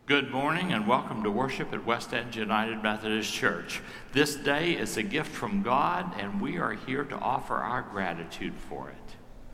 Good morning and welcome to worship at West End United Methodist Church. This day is a gift from God and we are here to offer our gratitude for it.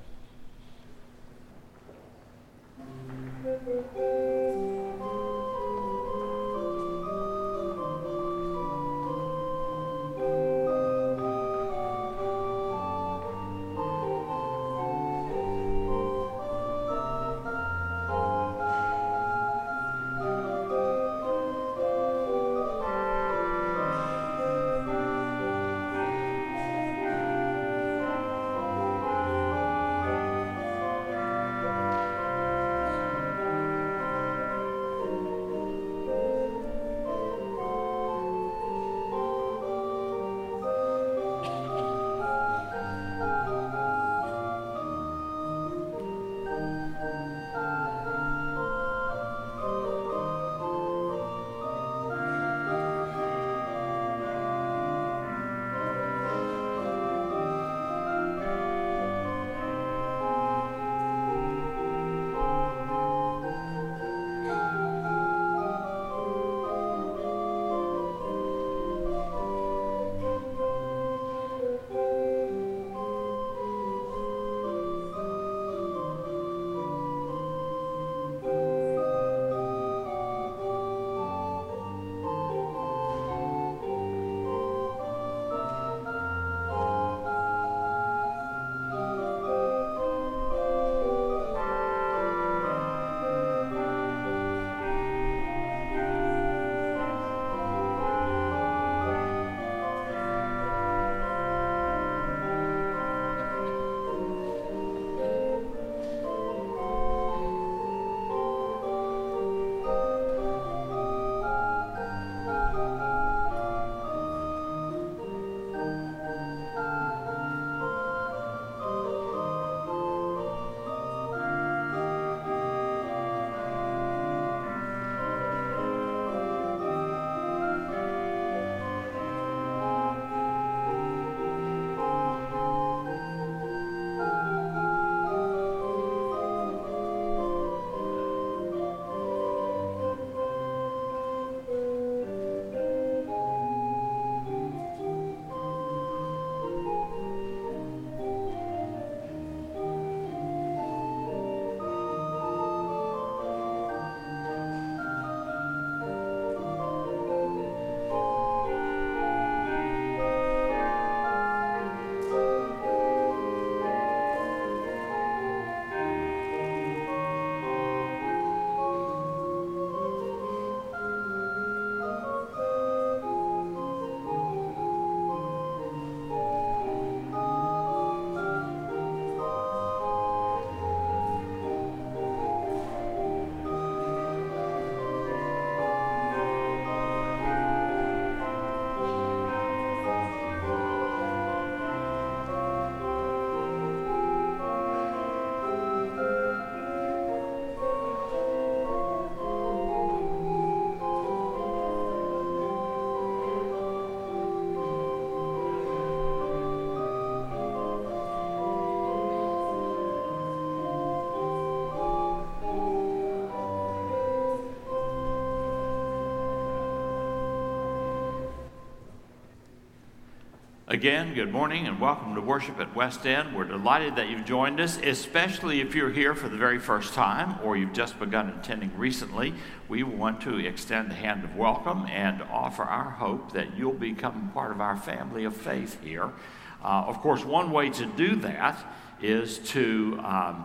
Again, good morning and welcome to worship at West End. We're delighted that you've joined us, especially if you're here for the very first time or you've just begun attending recently. We want to extend a hand of welcome and offer our hope that you'll become part of our family of faith here. Of course, one way to do that is to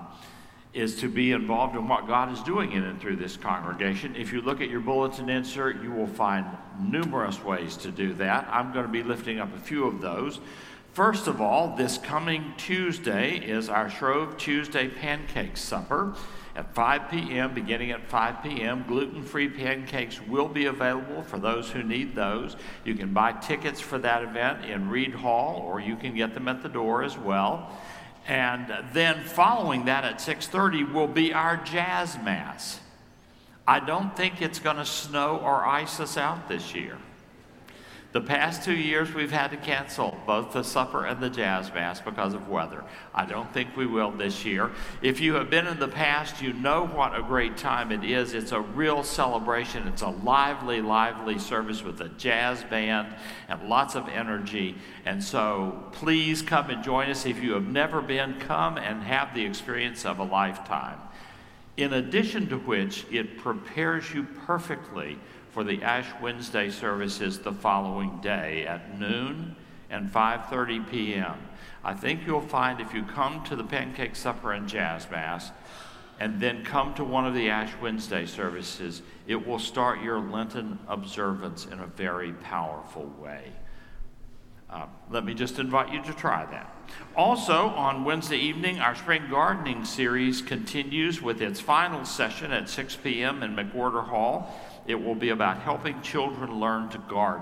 be involved in what God is doing in and through this congregation. If you look at your bulletin insert, you will find numerous ways to do that. I'm going to be lifting up a few of those. First of all, this coming Tuesday is our Shrove Tuesday Pancake Supper at 5 p.m., beginning at 5 p.m. Gluten-free pancakes will be available for those who need those. You can buy tickets for that event in Reed Hall, or you can get them at the door as well. And then following that at 6:30 will be our Jazz Mass. I don't think it's going to snow or ice us out this year. The past 2 years we've had to cancel both the supper and the jazz mass because of weather. I don't think we will this year. If you have been in the past, you know what a great time it is. It's a real celebration. It's a lively, lively service with a jazz band and lots of energy. And so please come and join us. If you have never been, come and have the experience of a lifetime. In addition to which, it prepares you perfectly for the Ash Wednesday services the following day at noon and 5:30 p.m. I think you'll find if you come to the Pancake Supper and Jazz Mass and then come to one of the Ash Wednesday services, it will start your Lenten observance in a very powerful way. Let me just invite you to try that. Also, on Wednesday evening, our spring gardening series continues with its final session at 6 p.m. in McWhorter Hall. It will be about helping children learn to garden.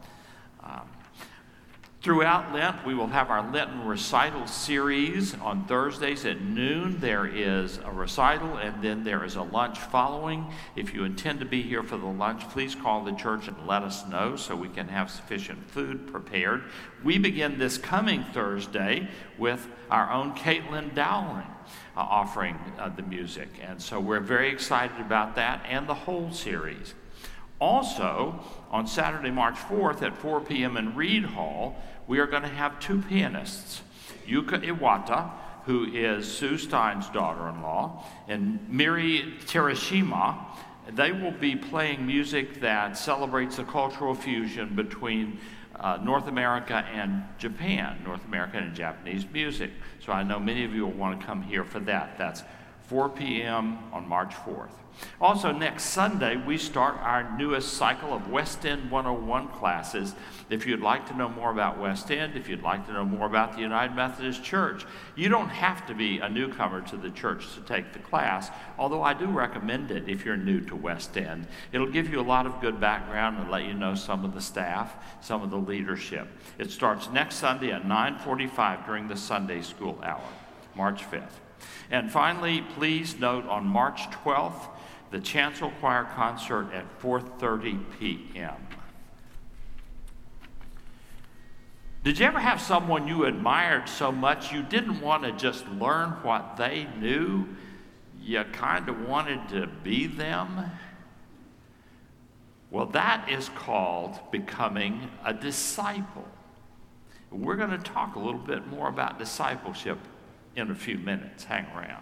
Throughout Lent, we will have our Lenten recital series. On Thursdays at noon, there is a recital, and then there is a lunch following. If you intend to be here for the lunch, please call the church and let us know so we can have sufficient food prepared. We begin this coming Thursday with our own Caitlin Dowling offering the music, and so we're very excited about that and the whole series. Also, on Saturday, March 4th at 4 p.m. in Reed Hall, we are going to have two pianists, Yuka Iwata, who is Sue Stein's daughter-in-law, and Miri Terashima. They will be playing music that celebrates the cultural fusion between North America and Japan, North American and Japanese music. So I know many of you will want to come here for that. That's 4 p.m. on March 4th. Also, next Sunday, we start our newest cycle of West End 101 classes. If you'd like to know more about West End, if you'd like to know more about the United Methodist Church, you don't have to be a newcomer to the church to take the class, although I do recommend it if you're new to West End. It'll give you a lot of good background and let you know some of the staff, some of the leadership. It starts next Sunday at 9:45 during the Sunday school hour, March 5th. And finally, please note on March 12th, the Chancel Choir concert at 4:30 p.m. Did you ever have someone you admired so much you didn't want to just learn what they knew? You kind of wanted to be them? Well, that is called becoming a disciple. We're going to talk a little bit more about discipleship in a few minutes. Hang around.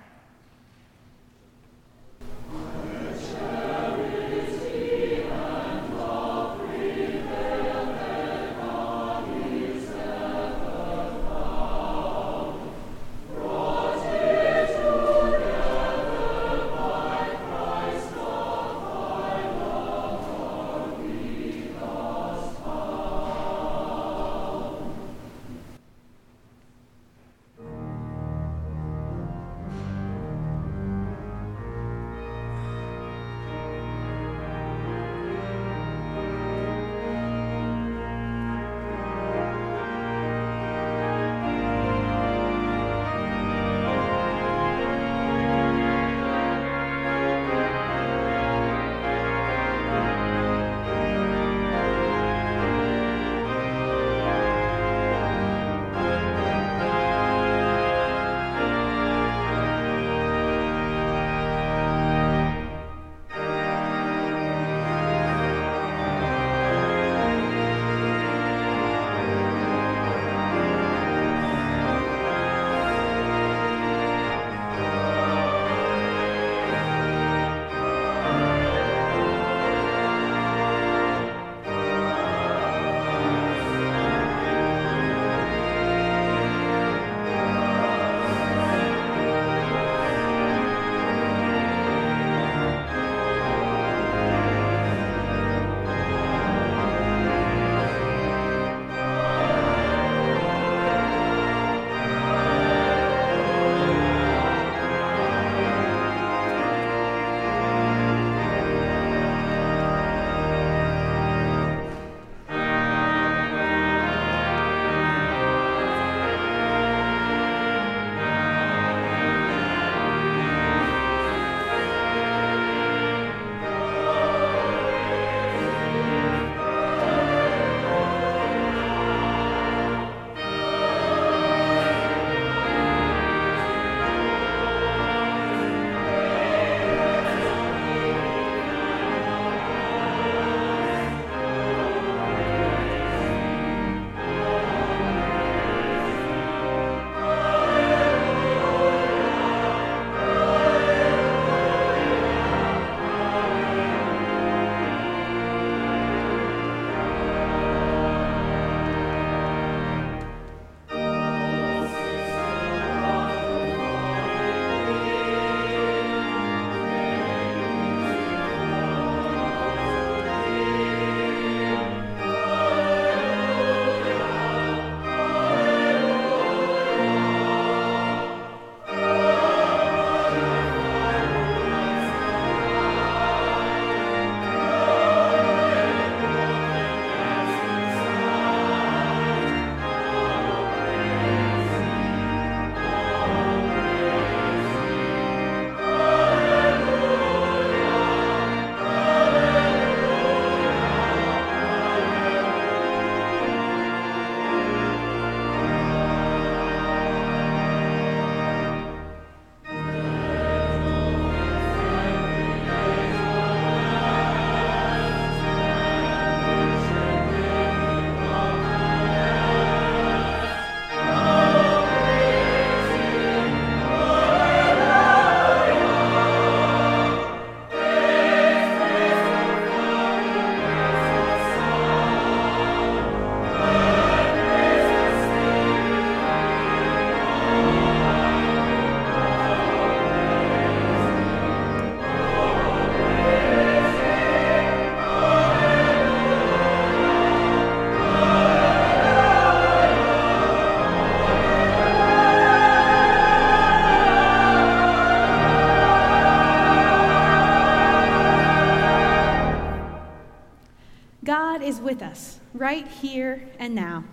God is with us right here and now.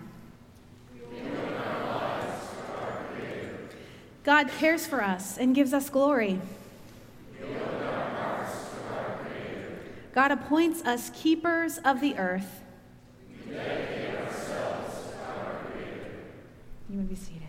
God cares for us and gives us glory. God appoints us keepers of the earth. You may be seated.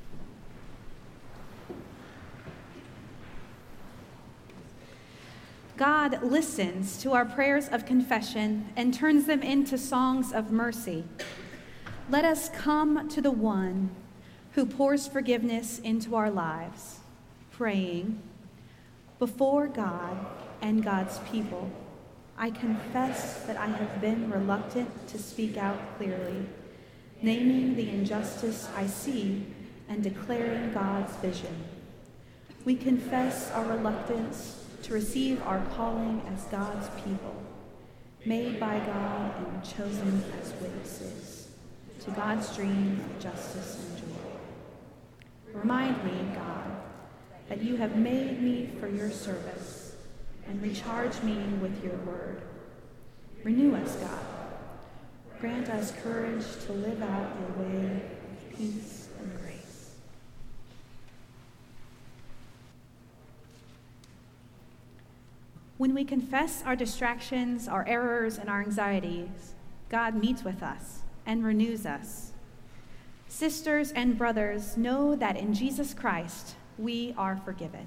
God listens to our prayers of confession and turns them into songs of mercy. Let us come to the one who pours forgiveness into our lives, praying, before God and God's people, I confess that I have been reluctant to speak out clearly, naming the injustice I see and declaring God's vision. We confess our reluctance to receive our calling as God's people, made by God and chosen as witnesses to God's dream of justice and joy. Remind me, God, that you have made me for your service and recharge me with your word. Renew us, God. Grant us courage to live out your way of peace and grace. When we confess our distractions, our errors, and our anxieties, God meets with us and renews us. Sisters and brothers, know that in Jesus Christ we are forgiven.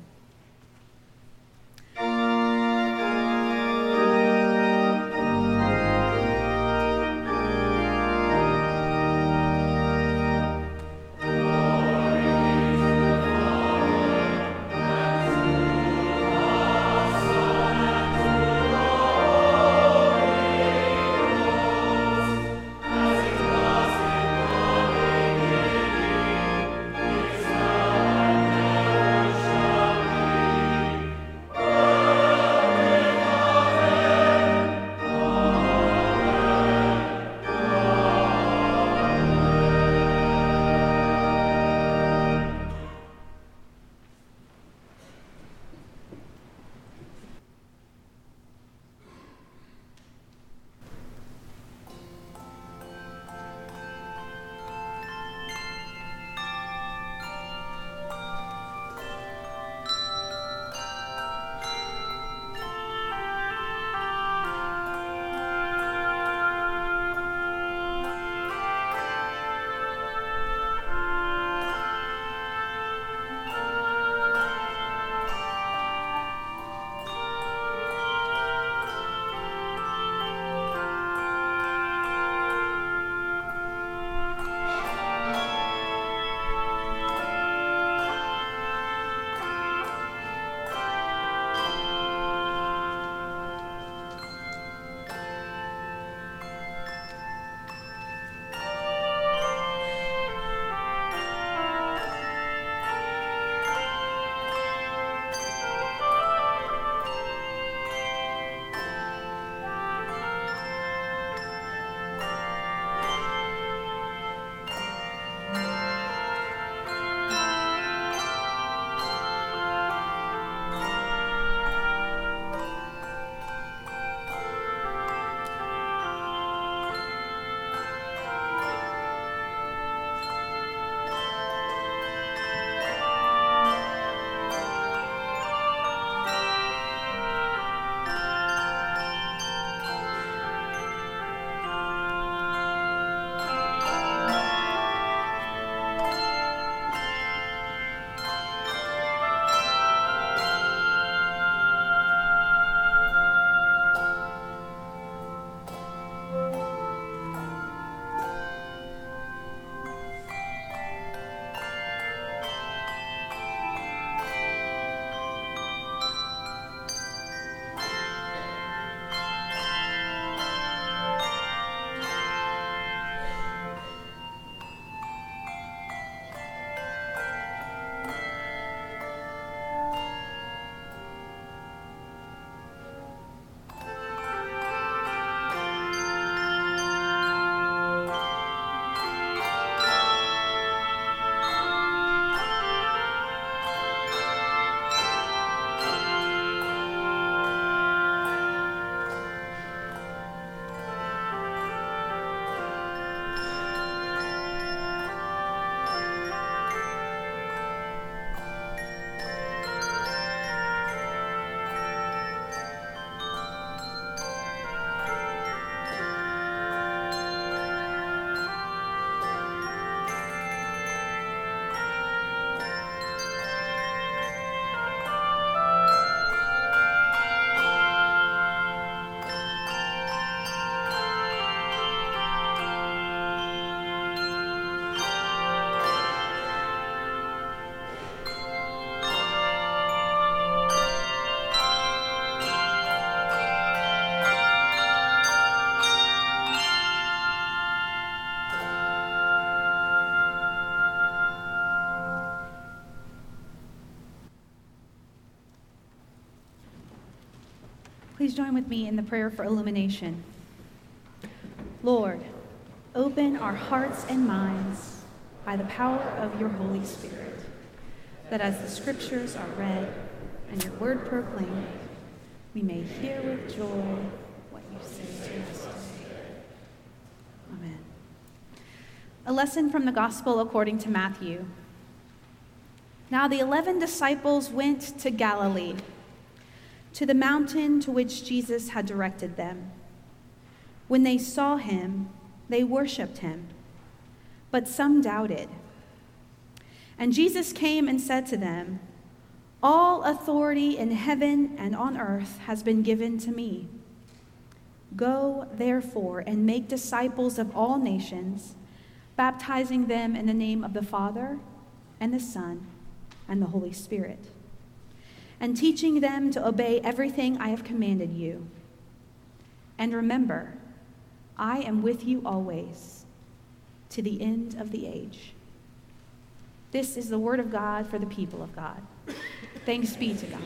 Please join with me in the prayer for illumination. Lord, open our hearts and minds by the power of your Holy Spirit, that as the scriptures are read and your word proclaimed, we may hear with joy what you say to us today. Amen. A lesson from the Gospel according to Matthew. Now the 11 disciples went to Galilee, to the mountain to which Jesus had directed them. When they saw him, they worshipped him, but some doubted. And Jesus came and said to them, "All authority in heaven and on earth has been given to me. Go, therefore, and make disciples of all nations, baptizing them in the name of the Father and the Son and the Holy Spirit, and teaching them to obey everything I have commanded you. And remember, I am with you always, to the end of the age." This is the word of God for the people of God. Thanks be to God.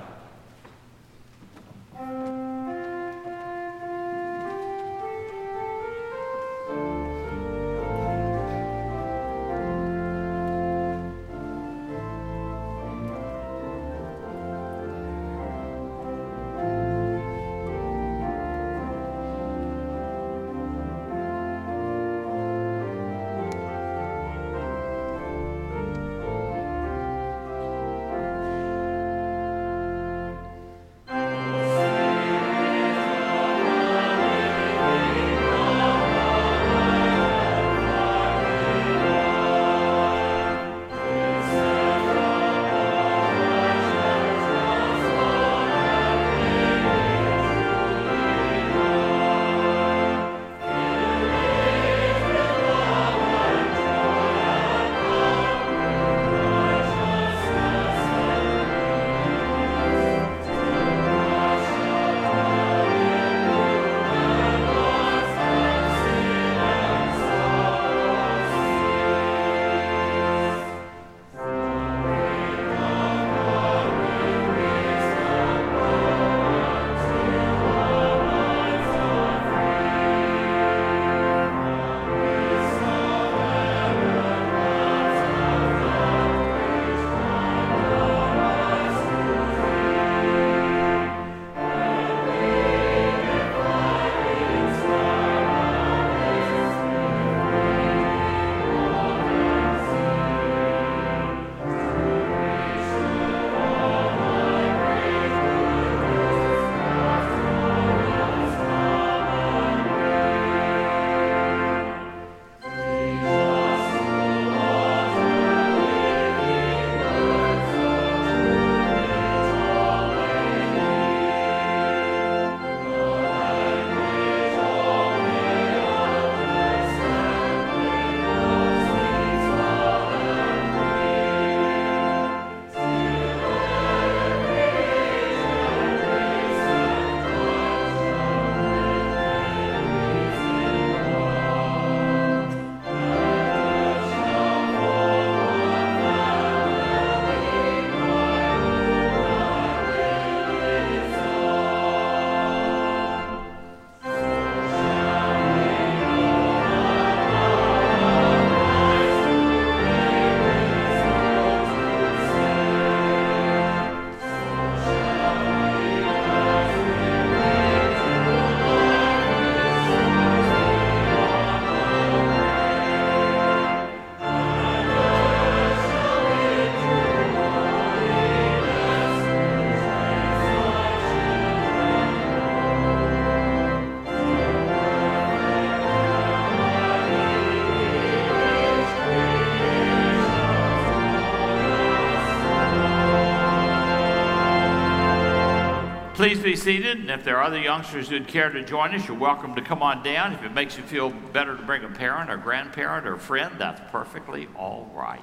Please be seated, and if there are other youngsters who'd care to join us, you're welcome to come on down. If it makes you feel better to bring a parent or grandparent or friend, that's perfectly all right.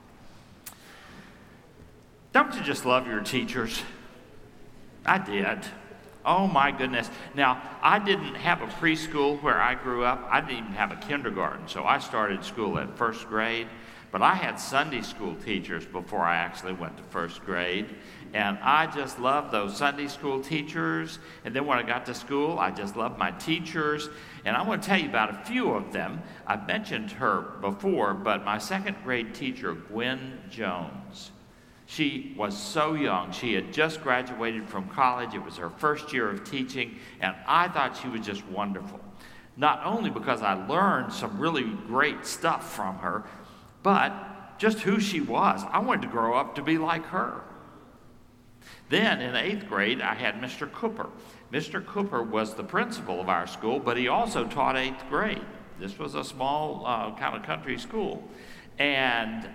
Don't you just love your teachers? I did. Oh my goodness. Now, I didn't have a preschool where I grew up. I didn't even have a kindergarten, so I started school at first grade. But I had Sunday school teachers before I actually went to first grade. And I just loved those Sunday school teachers. And then when I got to school, I just loved my teachers. And I want to tell you about a few of them. I've mentioned her before, but my second grade teacher, Gwen Jones, she was so young. She had just graduated from college. It was her first year of teaching, and I thought she was just wonderful. Not only because I learned some really great stuff from her, but just who she was. I wanted to grow up to be like her. Then in 8th grade, I had Mr. Cooper. Mr. Cooper was the principal of our school, but he also taught 8th grade. This was a small kind of country school. And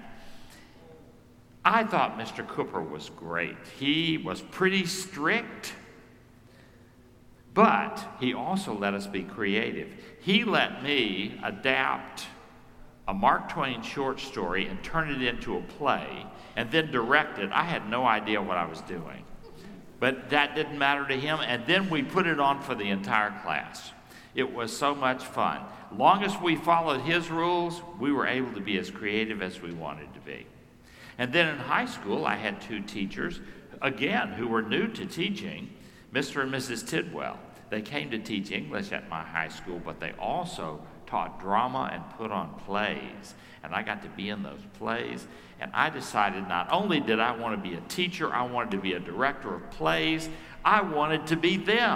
I thought Mr. Cooper was great. He was pretty strict, but he also let us be creative. He let me adapt a Mark Twain short story and turn it into a play and then direct it. I had no idea what I was doing, but that didn't matter to him. And then we put it on for the entire class. It was so much fun. Long as we followed his rules, we were able to be as creative as we wanted to be. And then in high school, I had 2 teachers, again, who were new to teaching, Mr. and Mrs. Tidwell. They came to teach English at my high school, but they also taught drama and put on plays. And I got to be in those plays. And I decided not only did I want to be a teacher, I wanted to be a director of plays. I wanted to be them.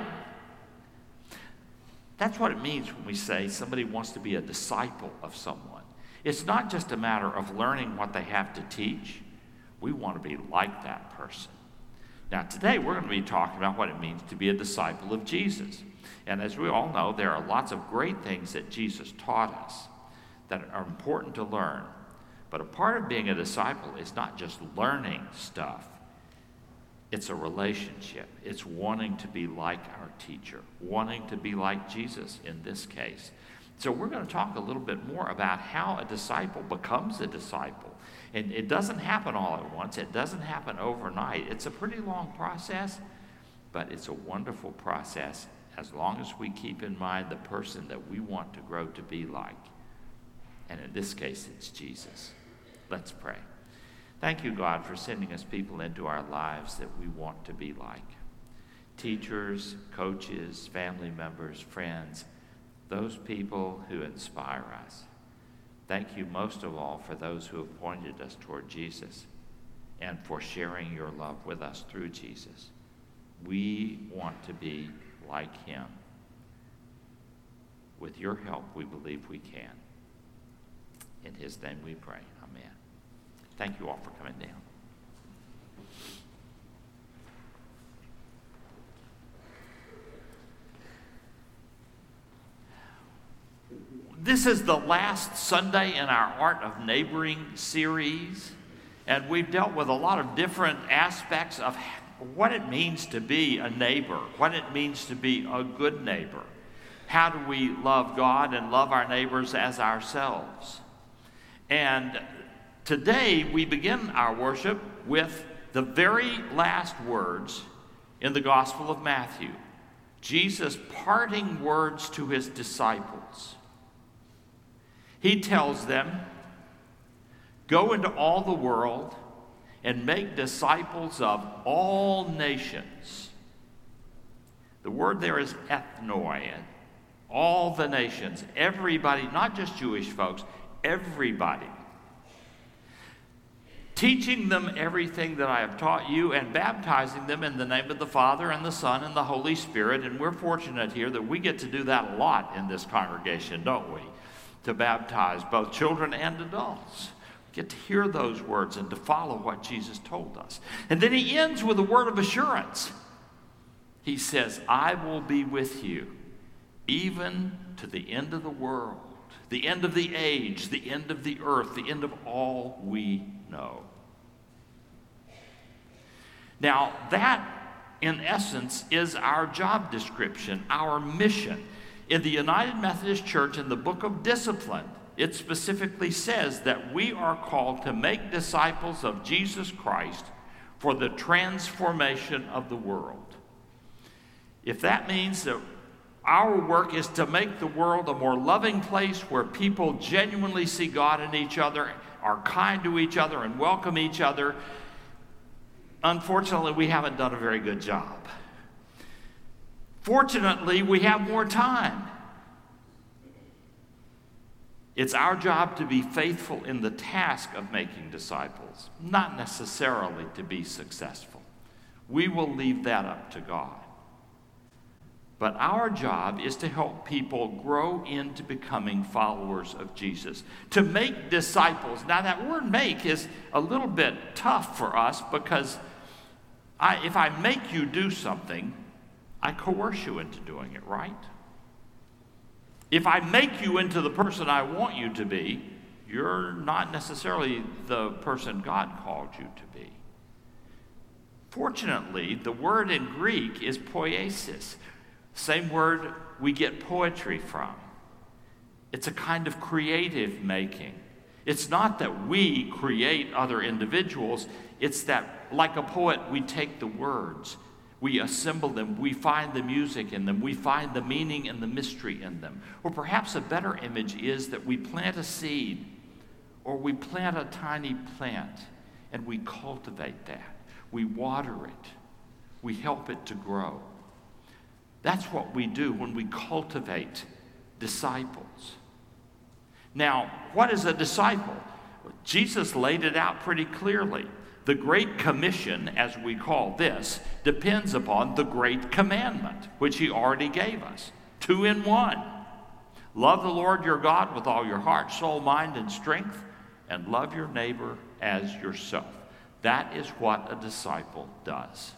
That's what it means when we say somebody wants to be a disciple of someone. It's not just a matter of learning what they have to teach. We want to be like that person. Now, today we're going to be talking about what it means to be a disciple of Jesus. And as we all know, there are lots of great things that Jesus taught us that are important to learn. But a part of being a disciple is not just learning stuff. It's a relationship. It's wanting to be like our teacher, wanting to be like Jesus in this case. So we're going to talk a little bit more about how a disciple becomes a disciple. And it doesn't happen all at once. It doesn't happen overnight. It's a pretty long process, but it's a wonderful process as long as we keep in mind the person that we want to grow to be like. And in this case, it's Jesus. Let's pray. Thank you, God, for sending us people into our lives that we want to be like. Teachers, coaches, family members, friends, those people who inspire us. Thank you most of all for those who have pointed us toward Jesus and for sharing your love with us through Jesus. We want to be like him. With your help, we believe we can. In his name we pray. Amen. Thank you all for coming down. This is the last Sunday in our Art of Neighboring series, and we've dealt with a lot of different aspects of what it means to be a neighbor, what it means to be a good neighbor. How do we love God and love our neighbors as ourselves? And today we begin our worship with the very last words in the Gospel of Matthew, Jesus' parting words to his disciples. He tells them, go into all the world and make disciples of all nations. The word there is ethnoi, all the nations, everybody, not just Jewish folks, everybody. Teaching them everything that I have taught you and baptizing them in the name of the Father and the Son and the Holy Spirit. And we're fortunate here that we get to do that a lot in this congregation, don't we? To baptize both children and adults. We get to hear those words and to follow what Jesus told us. And then he ends with a word of assurance. He says, I will be with you even to the end of the world, the end of the age, the end of the earth, the end of all we know. Now, that, in essence, is our job description, our mission. In the United Methodist Church, in the Book of Discipline, it specifically says that we are called to make disciples of Jesus Christ for the transformation of the world. If that means that our work is to make the world a more loving place where people genuinely see God in each other, are kind to each other, and welcome each other, unfortunately, we haven't done a very good job. Fortunately, we have more time. It's our job to be faithful in the task of making disciples, not necessarily to be successful. We will leave that up to God. But our job is to help people grow into becoming followers of Jesus, to make disciples. Now, that word make is a little bit tough for us because if I make you do something, I coerce you into doing it, right? If I make you into the person I want you to be, you're not necessarily the person God called you to be. Fortunately, the word in Greek is poiesis, same word we get poetry from. It's a kind of creative making. It's not that we create other individuals. It's that, like a poet, we take the words, we assemble them, we find the music in them, we find the meaning and the mystery in them. Or perhaps a better image is that we plant a seed, or we plant a tiny plant, and we cultivate that. We water it. We help it to grow. That's what we do when we cultivate disciples. Now, what is a disciple? Jesus laid it out pretty clearly. The Great Commission, as we call this, depends upon the Great Commandment, which he already gave us. 2 in 1. Love the Lord your God with all your heart, soul, mind, and strength, and love your neighbor as yourself. That is what a disciple does.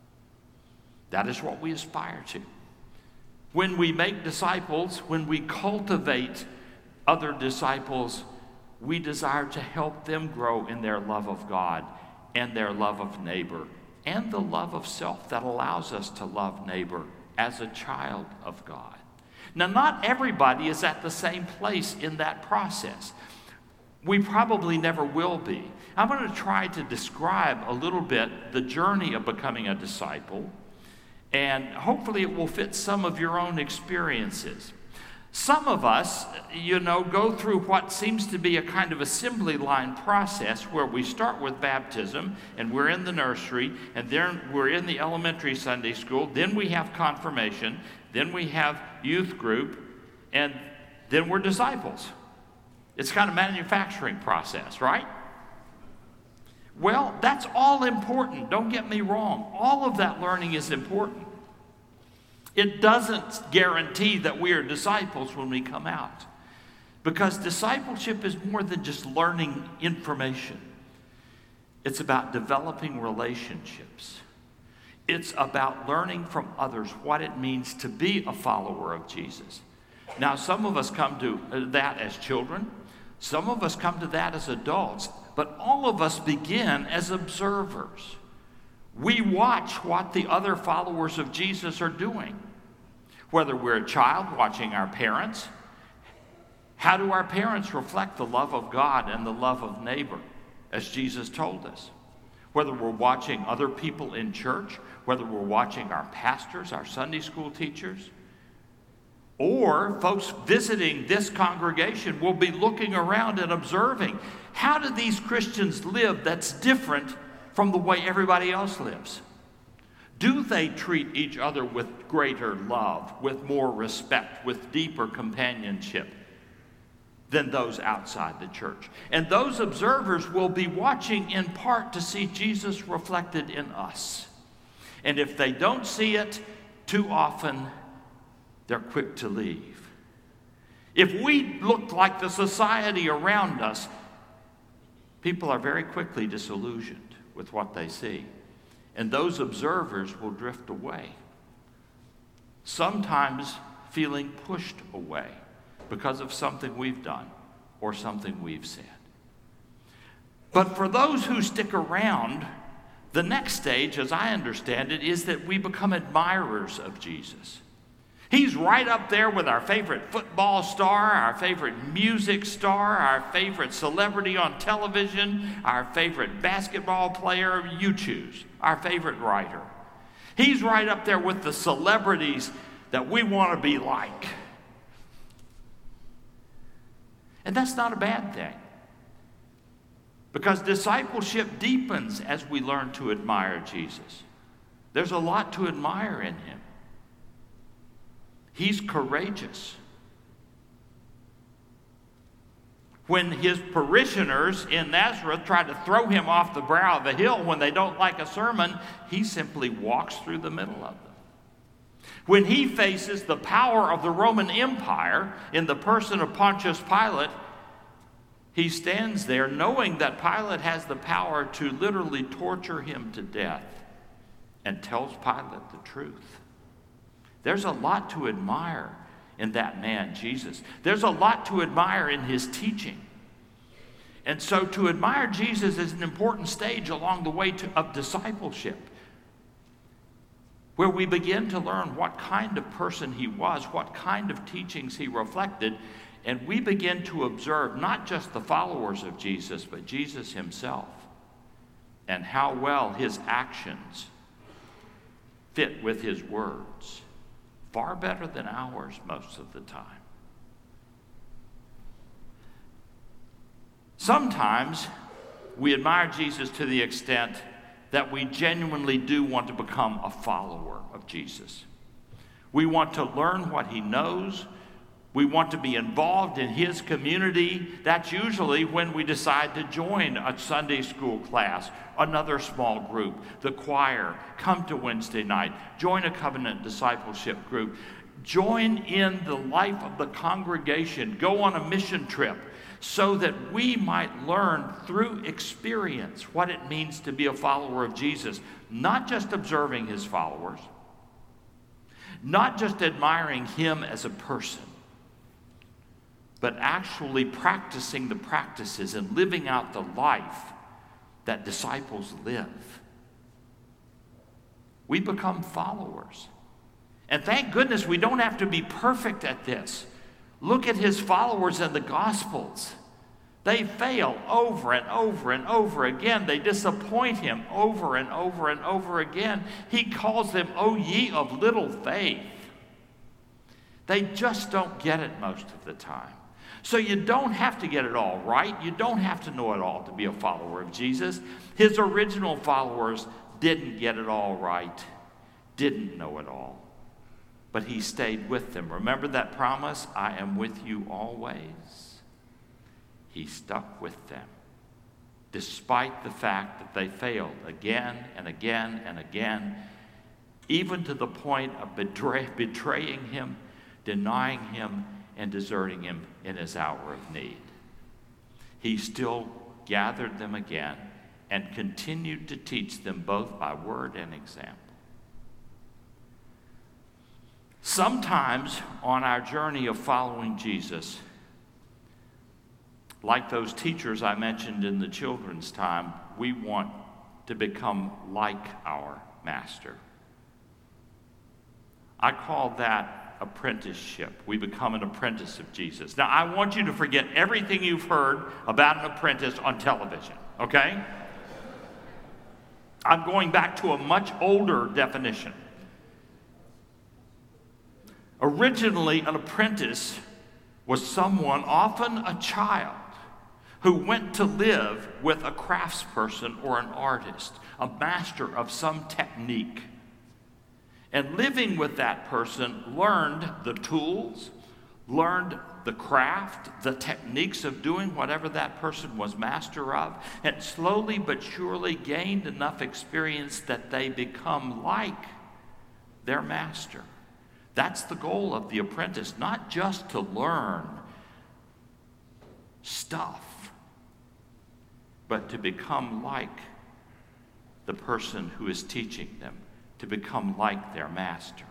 That is what we aspire to. When we make disciples, when we cultivate other disciples, we desire to help them grow in their love of God and their love of neighbor and the love of self that allows us to love neighbor as a child of God. Now, not everybody is at the same place in that process. We probably never will be. I'm going to try to describe a little bit the journey of becoming a disciple, and hopefully it will fit some of your own experiences. Some of us, go through what seems to be a kind of assembly line process where we start with baptism and we're in the nursery, and then we're in the elementary Sunday school, then we have confirmation, then we have youth group, and then we're disciples. It's kind of manufacturing process, right? Well, that's all important. Don't get me wrong. All of that learning is important. It doesn't guarantee that we are disciples when we come out, because discipleship is more than just learning information. It's about developing relationships. It's about learning from others what it means to be a follower of Jesus. Now, some of us come to that as children. Some of us come to that as adults. But all of us begin as observers. We watch what the other followers of Jesus are doing. Whether we're a child watching our parents, how do our parents reflect the love of God and the love of neighbor, as Jesus told us? Whether we're watching other people in church, whether we're watching our pastors, our Sunday school teachers, or folks visiting this congregation will be looking around and observing, how do these Christians live that's different from the way everybody else lives? Do they treat each other with greater love, with more respect, with deeper companionship than those outside the church? And those observers will be watching in part to see Jesus reflected in us. And if they don't see it, too often they're quick to leave. If we look like the society around us, people are very quickly disillusioned with what they see. And those observers will drift away, sometimes feeling pushed away because of something we've done or something we've said. But for those who stick around, the next stage, as I understand it, is that we become admirers of Jesus. He's right up there with our favorite football star, our favorite music star, our favorite celebrity on television, our favorite basketball player, you choose, our favorite writer. He's right up there with the celebrities that we want to be like. And that's not a bad thing. Because discipleship deepens as we learn to admire Jesus. There's a lot to admire in him. He's courageous. When his parishioners in Nazareth tried to throw him off the brow of the hill when they don't like a sermon, he simply walks through the middle of them. When he faces the power of the Roman Empire in the person of Pontius Pilate, he stands there knowing that Pilate has the power to literally torture him to death and tells Pilate the truth. There's a lot to admire in that man, Jesus. There's a lot to admire in his teaching. And so to admire Jesus is an important stage along the way of discipleship, where we begin to learn what kind of person he was, what kind of teachings he reflected, and we begin to observe not just the followers of Jesus, but Jesus himself, and how well his actions fit with his words, far better than ours most of the time. Sometimes we admire Jesus to the extent that we genuinely do want to become a follower of Jesus. We want to learn what he knows. We want to be involved in his community. That's usually when we decide to join a Sunday school class, another small group, the choir, come to Wednesday night, join a covenant discipleship group, join in the life of the congregation, go on a mission trip, so that we might learn through experience what it means to be a follower of Jesus, not just observing his followers, not just admiring him as a person, but actually practicing the practices and living out the life that disciples live. We become followers. And thank goodness we don't have to be perfect at this. Look at his followers in the Gospels. They fail over and over and over again. They disappoint him over and over and over again. He calls them, "O ye of little faith." They just don't get it most of the time. So you don't have to get it all right. You don't have to know it all to be a follower of Jesus. His original followers didn't get it all right, didn't know it all. But he stayed with them. Remember that promise? I am with you always. He stuck with them, despite the fact that they failed again and again and again, even to the point of betraying him, denying him, and deserting him in his hour of need. He still gathered them again and continued to teach them both by word and example. Sometimes on our journey of following Jesus, like those teachers I mentioned in the children's time, we want to become like our master. I call that apprenticeship. We become an apprentice of Jesus. Now, I want you to forget everything you've heard about an apprentice on television, okay? I'm going back to a much older definition. Originally, an apprentice was someone, often a child, who went to live with a craftsperson or an artist, a master of some technique. And living with that person, learned the tools, learned the craft, the techniques of doing whatever that person was master of, and slowly but surely gained enough experience that they become like their master. That's the goal of the apprentice, not just to learn stuff, but to become like the person who is teaching them, to become like their master.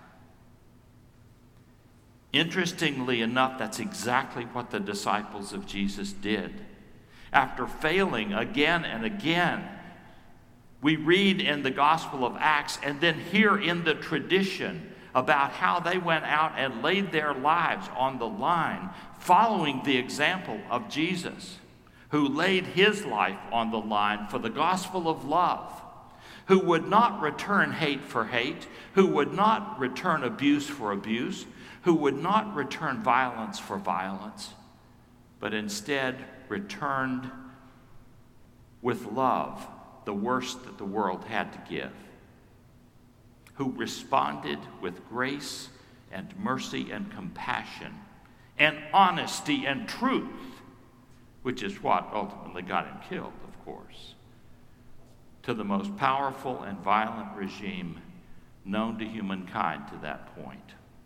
Interestingly enough, that's exactly what the disciples of Jesus did. After failing again and again, we read in the Gospel of Acts and then hear in the tradition about how they went out and laid their lives on the line, following the example of Jesus, who laid his life on the line for the gospel of love, who would not return hate for hate, who would not return abuse for abuse, who would not return violence for violence, but instead returned with love the worst that the world had to give, who responded with grace and mercy and compassion and honesty and truth, which is what ultimately got him killed, of course, to the most powerful and violent regime known to humankind to that point.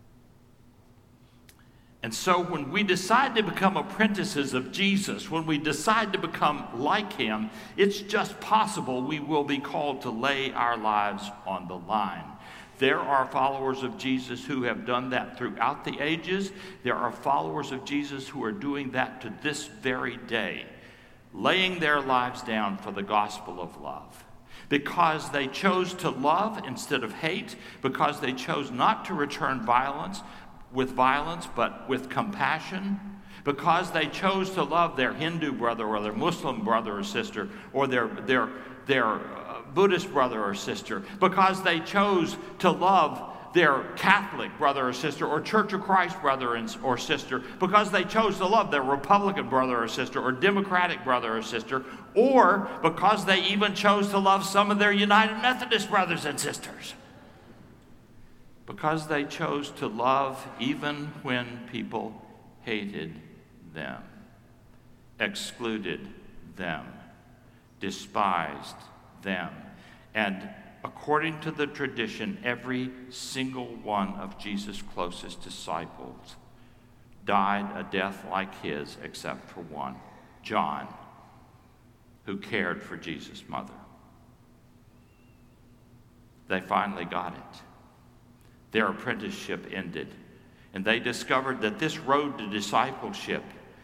And so when we decide to become apprentices of Jesus, when we decide to become like him, it's just possible we will be called to lay our lives on the line. There are followers of Jesus who have done that throughout the ages. There are followers of Jesus who are doing that to this very day, laying their lives down for the gospel of love. Because they chose to love instead of hate, because they chose not to return violence, but with compassion, because they chose to love their Hindu brother or their Muslim brother or sister or their Buddhist brother or sister, because they chose to love their Catholic brother or sister or Church of Christ brother or sister, because they chose to love their Republican brother or sister or Democratic brother or sister, or because they even chose to love some of their United Methodist brothers and sisters. Because they chose to love even when people hated them, excluded them, despised them. And according to the tradition, every single one of Jesus' closest disciples died a death like his, except for one, John, who cared for Jesus' mother. They finally got it. Their apprenticeship ended, and they discovered that this road to discipleship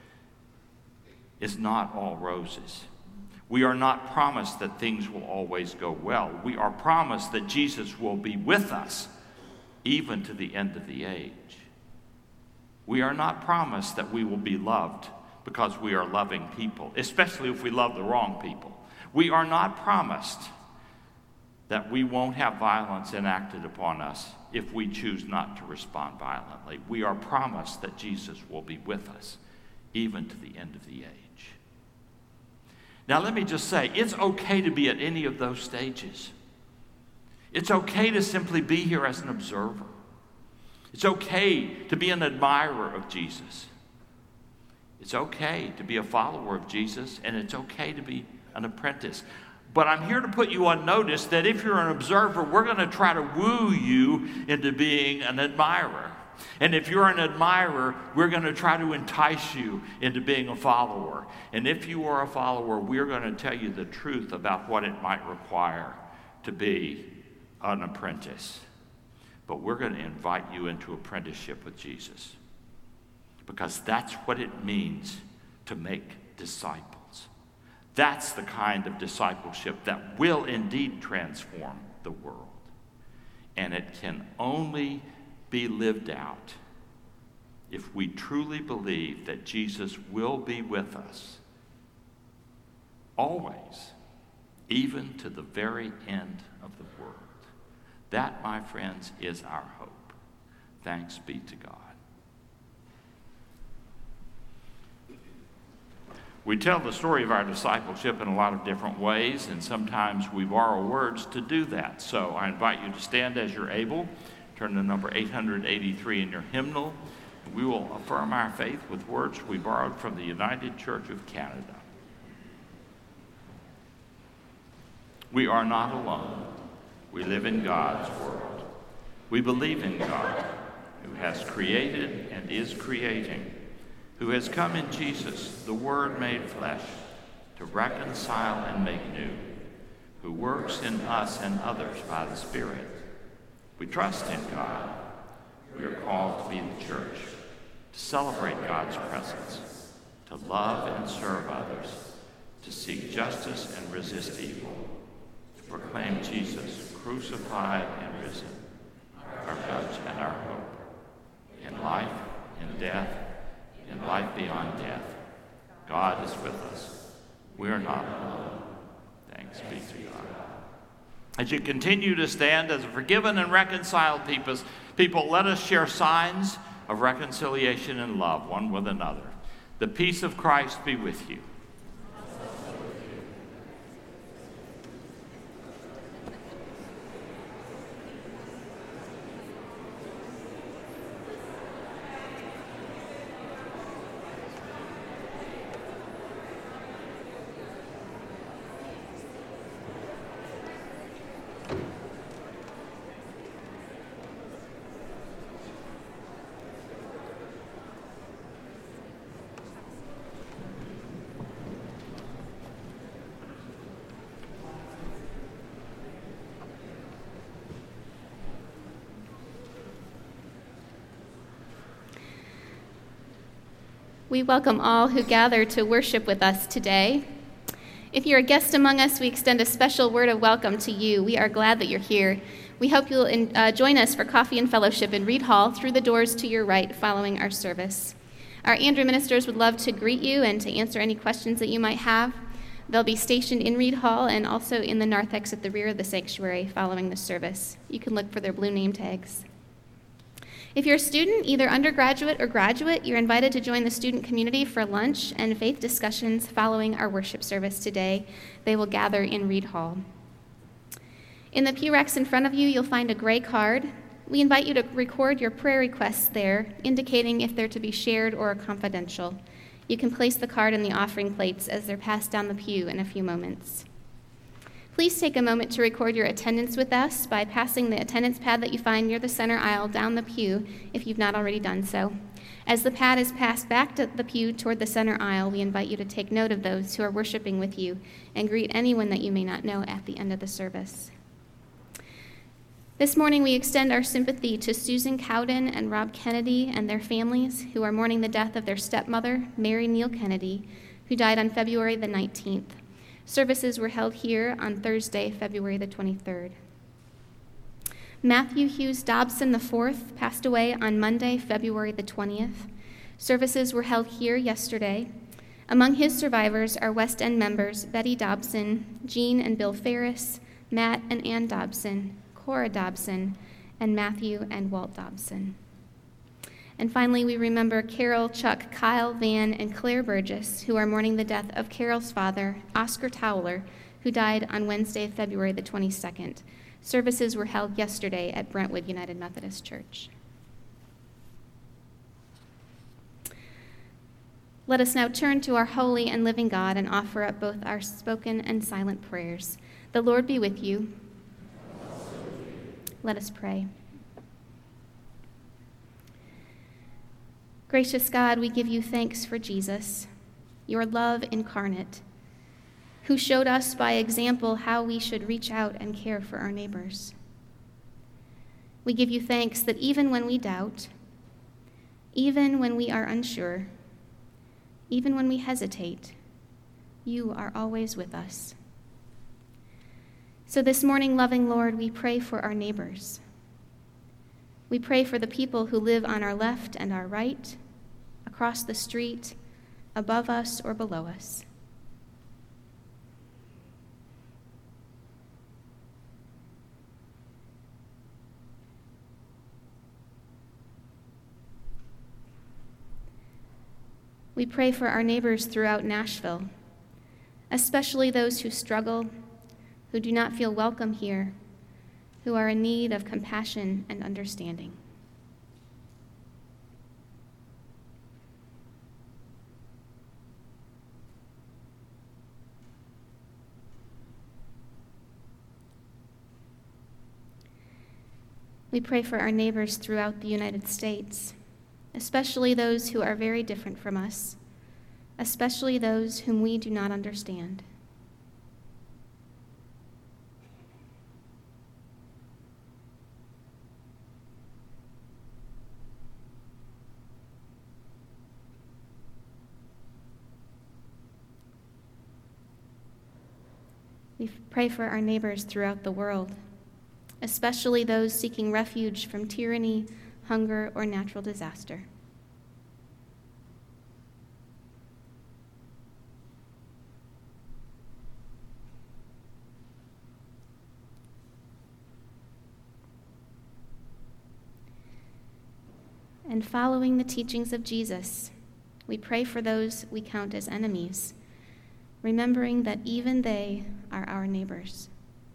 is not all roses. We are not promised that things will always go well. We are promised that Jesus will be with us even to the end of the age. We are not promised that we will be loved because we are loving people, especially if we love the wrong people. We are not promised that we won't have violence enacted upon us if we choose not to respond violently. We are promised that Jesus will be with us even to the end of the age. Now let me just say, it's okay to be at any of those stages. It's okay to simply be here as an observer. It's okay to be an admirer of Jesus. It's okay to be a follower of Jesus, and it's okay to be an apprentice. But I'm here to put you on notice that if you're an observer, we're going to try to woo you into being an admirer. And if you're an admirer, we're going to try to entice you into being a follower. And if you are a follower, we're going to tell you the truth about what it might require to be an apprentice. But we're going to invite you into apprenticeship with Jesus, because that's what it means to make disciples. That's the kind of discipleship that will indeed transform the world. And it can only be lived out if we truly believe that Jesus will be with us always, even to the very end of the world. That, my friends, is our hope. Thanks be to God. We tell the story of our discipleship in a lot of different ways, and sometimes we borrow words to do that. So I invite you to stand as you're able. Turn to number 883 in your hymnal. We will affirm our faith with words we borrowed from the United Church of Canada. We are not alone. We live in God's world. We believe in God, who has created and is creating, who has come in Jesus, the Word made flesh, to reconcile and make new, who works in us and others by the Spirit. We trust in God. We are called to be the church, to celebrate God's presence, to love and serve others, to seek justice and resist evil, to proclaim Jesus crucified and risen, our judge and our hope, in life, in death, in life beyond death. God is with us. We are not alone. Thanks be to God. As you continue to stand as a forgiven and reconciled people, let us share signs of reconciliation and love one with another. The peace of Christ be with you. We welcome all who gather to worship with us today. If you're a guest among us, we extend a special word of welcome to you. We are glad that you're here. We hope you'll join us for coffee and fellowship in Reed Hall through the doors to your right following our service. Our Andrew ministers would love to greet you and to answer any questions that you might have. They'll be stationed in Reed Hall and also in the narthex at the rear of the sanctuary following the service. You can look for their blue name tags. If you're a student, either undergraduate or graduate, you're invited to join the student community for lunch and faith discussions following our worship service today. They will gather in Reed Hall. In the pew racks in front of you, you'll find a gray card. We invite you to record your prayer requests there, indicating if they're to be shared or confidential. You can place the card in the offering plates as they're passed down the pew in a few moments. Please take a moment to record your attendance with us by passing the attendance pad that you find near the center aisle down the pew if you've not already done so. As the pad is passed back to the pew toward the center aisle, we invite you to take note of those who are worshiping with you and greet anyone that you may not know at the end of the service. This morning, we extend our sympathy to Susan Cowden and Rob Kennedy and their families who are mourning the death of their stepmother, Mary Neal Kennedy, who died on February the 19th. Services were held here on Thursday, February the 23rd. Matthew Hughes Dobson IV passed away on Monday, February the 20th. Services were held here yesterday. Among his survivors are West End members Betty Dobson, Jean and Bill Ferris, Matt and Ann Dobson, Cora Dobson, and Matthew and Walt Dobson. And finally, we remember Carol, Chuck, Kyle, Van, and Claire Burgess, who are mourning the death of Carol's father, Oscar Towler, who died on Wednesday, February the 22nd. Services were held yesterday at Brentwood United Methodist Church. Let us now turn to our holy and living God and offer up both our spoken and silent prayers. The Lord be with you. Let us pray. Gracious God, we give you thanks for Jesus, your love incarnate, who showed us by example how we should reach out and care for our neighbors. We give you thanks that even when we doubt, even when we are unsure, even when we hesitate, you are always with us. So this morning, loving Lord, we pray for our neighbors. We pray for the people who live on our left and our right, across the street, above us or below us. We pray for our neighbors throughout Nashville, especially those who struggle, who do not feel welcome here, who are in need of compassion and understanding. We pray for our neighbors throughout the United States, especially those who are very different from us, especially those whom we do not understand. We pray for our neighbors throughout the world, especially those seeking refuge from tyranny, hunger, or natural disaster. And following the teachings of Jesus, we pray for those we count as enemies, remembering that even they are our neighbors.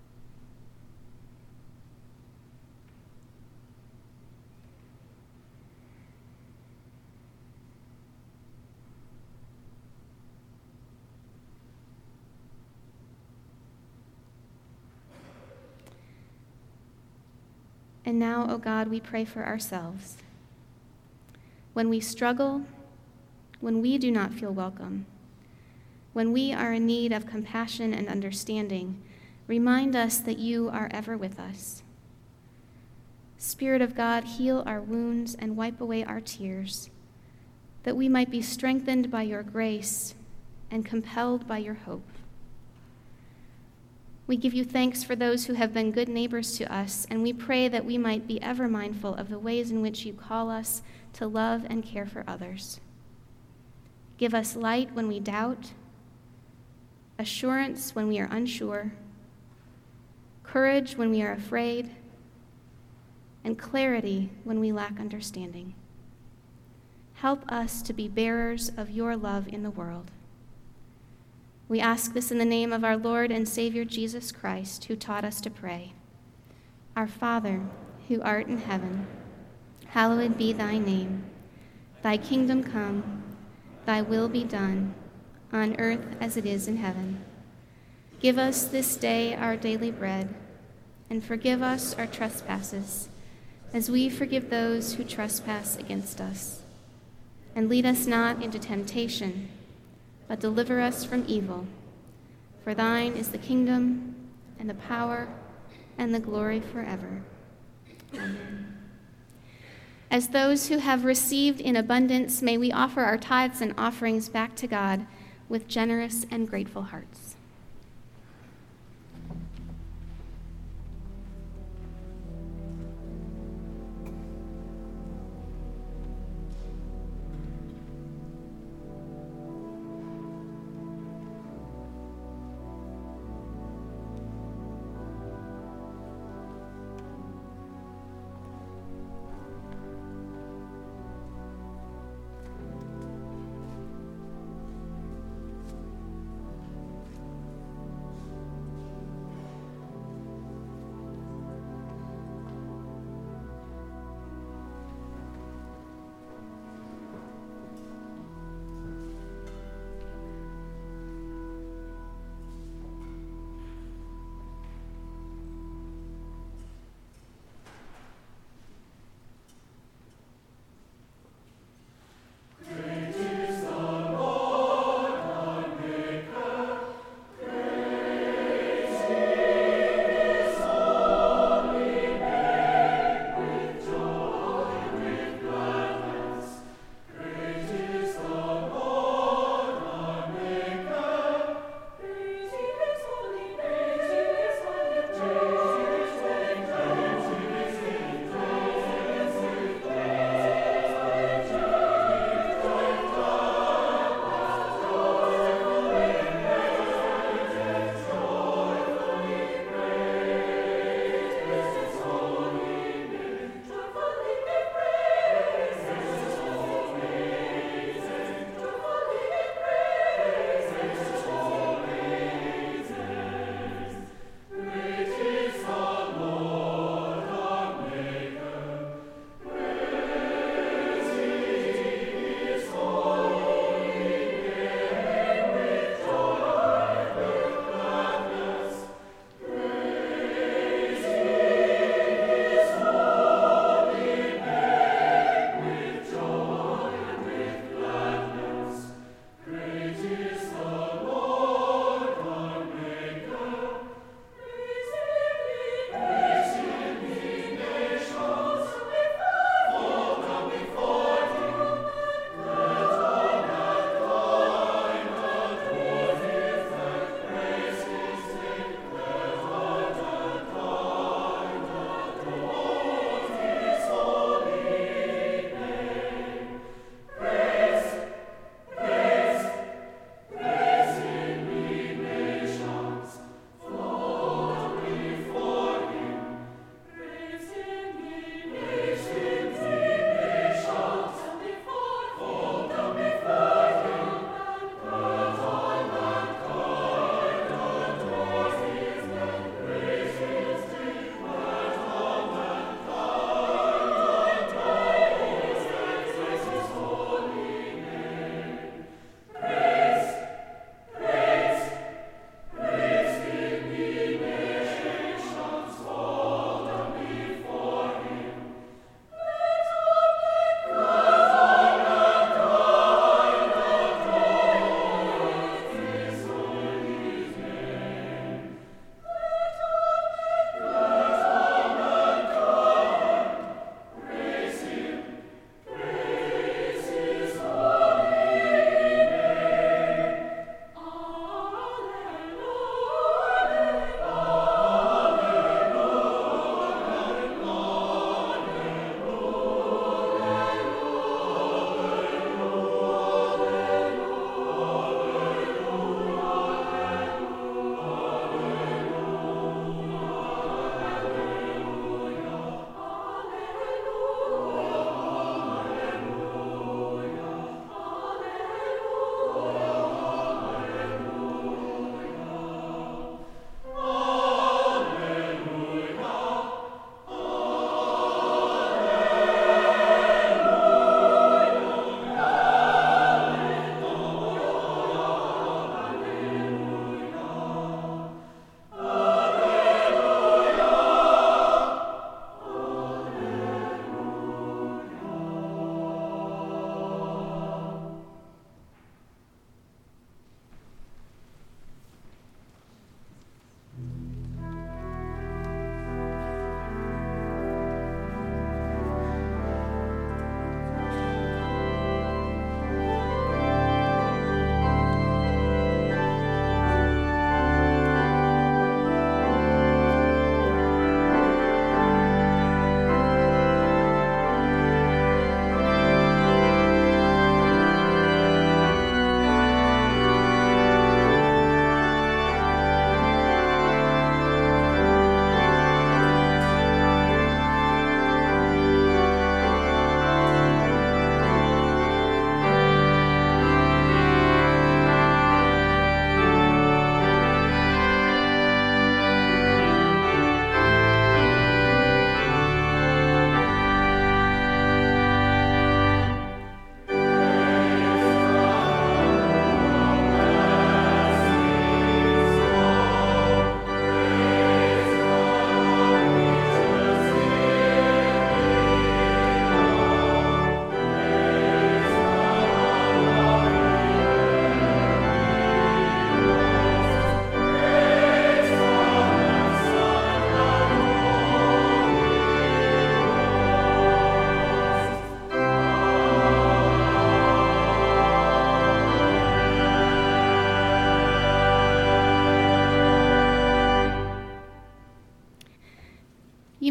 And now, O God, we pray for ourselves. When we struggle, when we do not feel welcome, when we are in need of compassion and understanding, remind us that you are ever with us. Spirit of God, heal our wounds and wipe away our tears, that we might be strengthened by your grace and compelled by your hope. We give you thanks for those who have been good neighbors to us, and we pray that we might be ever mindful of the ways in which you call us to love and care for others. Give us light when we doubt, assurance when we are unsure, courage when we are afraid, and clarity when we lack understanding. Help us to be bearers of your love in the world. We ask this in the name of our Lord and Savior Jesus Christ, who taught us to pray. Our Father, who art in heaven, hallowed be thy name. Thy kingdom come, thy will be done, on earth as it is in heaven. Give us this day our daily bread, and forgive us our trespasses, as we forgive those who trespass against us. And lead us not into temptation, but deliver us from evil. For thine is the kingdom, and the power, and the glory forever. Amen. As those who have received in abundance, may we offer our tithes and offerings back to God with generous and grateful hearts.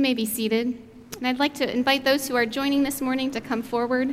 may be seated. And I'd like to invite those who are joining this morning to come forward.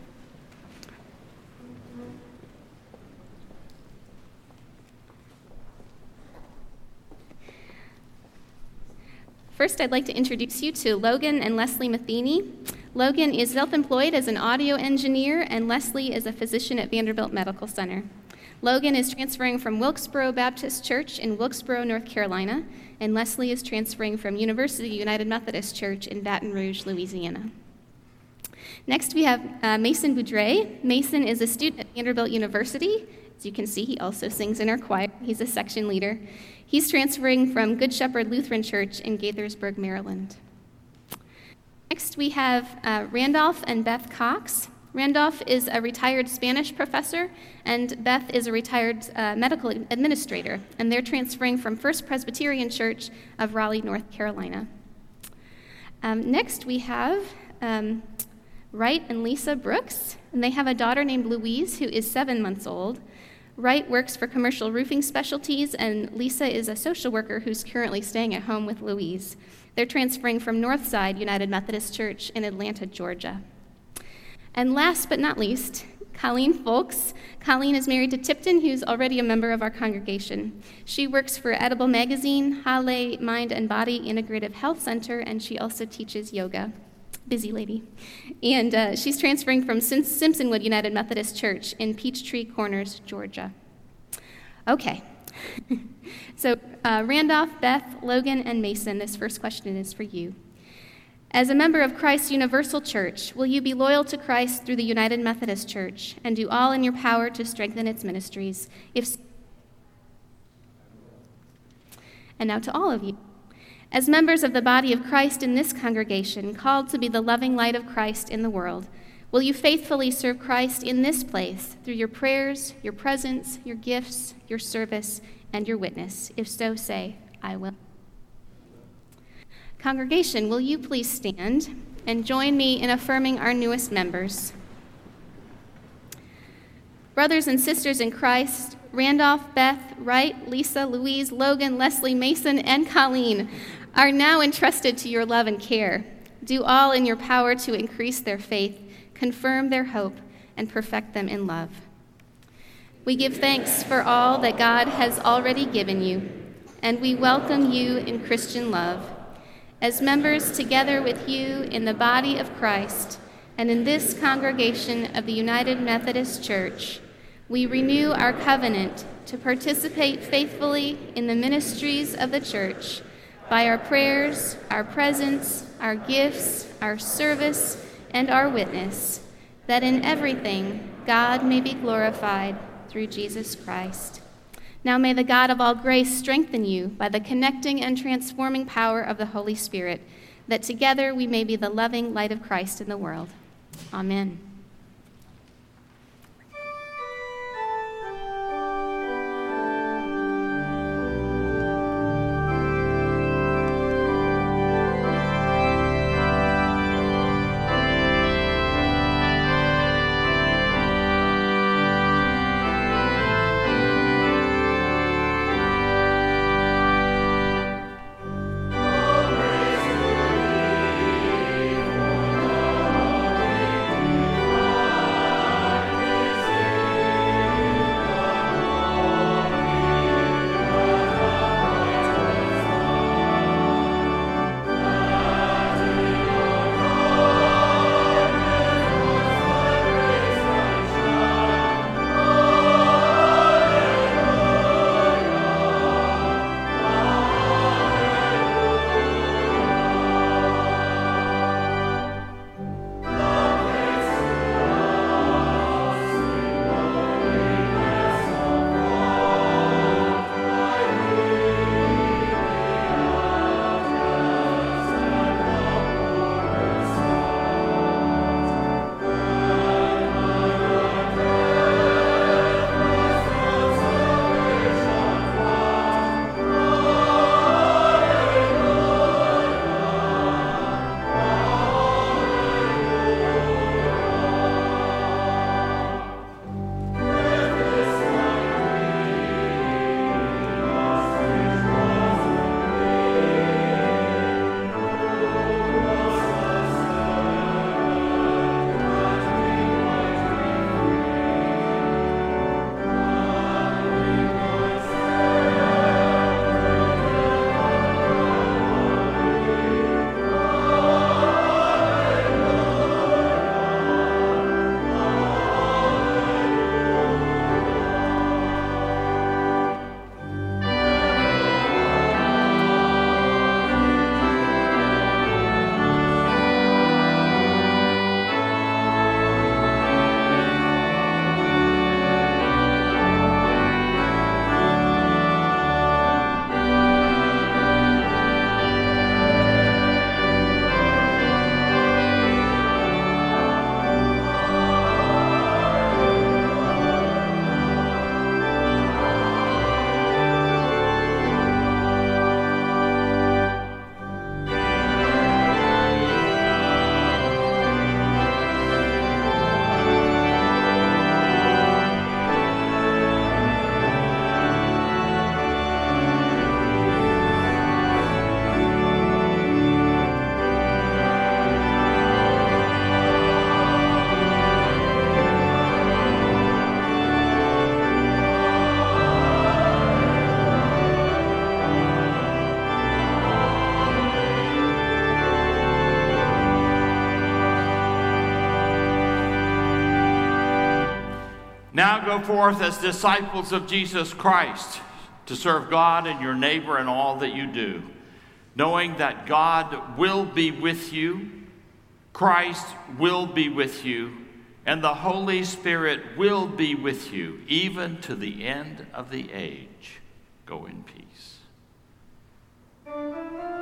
First, I'd like to introduce you to Logan and Leslie Matheny. Logan is self-employed as an audio engineer, and Leslie is a physician at Vanderbilt Medical Center. Logan is transferring from Wilkesboro Baptist Church in Wilkesboro, North Carolina, and Leslie is transferring from University United Methodist Church in Baton Rouge, Louisiana. Next, we have Mason Boudre. Mason is a student at Vanderbilt University. As you can see, he also sings in our choir. He's a section leader. He's transferring from Good Shepherd Lutheran Church in Gaithersburg, Maryland. Next, we have Randolph and Beth Cox. Randolph is a retired Spanish professor, and Beth is a retired medical administrator, and they're transferring from First Presbyterian Church of Raleigh, North Carolina. Next, we have Wright and Lisa Brooks, and they have a daughter named Louise who is 7 months old. Wright works for Commercial Roofing Specialties, and Lisa is a social worker who's currently staying at home with Louise. They're transferring from Northside United Methodist Church in Atlanta, Georgia. And last but not least, Colleen Folks. Colleen is married to Tipton, who's already a member of our congregation. She works for Edible Magazine, Hale Mind and Body Integrative Health Center, and she also teaches yoga. Busy lady. And she's transferring from Simpsonwood United Methodist Church in Peachtree Corners, Georgia. Okay. So Randolph, Beth, Logan, and Mason, this first question is for you. As a member of Christ's Universal Church, will you be loyal to Christ through the United Methodist Church and do all in your power to strengthen its ministries? And now to all of you. As members of the body of Christ in this congregation, called to be the loving light of Christ in the world, will you faithfully serve Christ in this place through your prayers, your presence, your gifts, your service, and your witness? If so, say, I will. Congregation, will you please stand and join me in affirming our newest members? Brothers and sisters in Christ, Randolph, Beth, Wright, Lisa, Louise, Logan, Leslie, Mason, and Colleen are now entrusted to your love and care. Do all in your power to increase their faith, confirm their hope, and perfect them in love. We give thanks for all that God has already given you, and we welcome you in Christian love. As members together with you in the body of Christ and in this congregation of the United Methodist Church, we renew our covenant to participate faithfully in the ministries of the church by our prayers, our presence, our gifts, our service, and our witness, that in everything God may be glorified through Jesus Christ. Now may the God of all grace strengthen you by the connecting and transforming power of the Holy Spirit, that together we may be the loving light of Christ in the world. Amen. Now go forth as disciples of Jesus Christ to serve God and your neighbor in all that you do, knowing that God will be with you, Christ will be with you, and the Holy Spirit will be with you, even to the end of the age. Go in peace.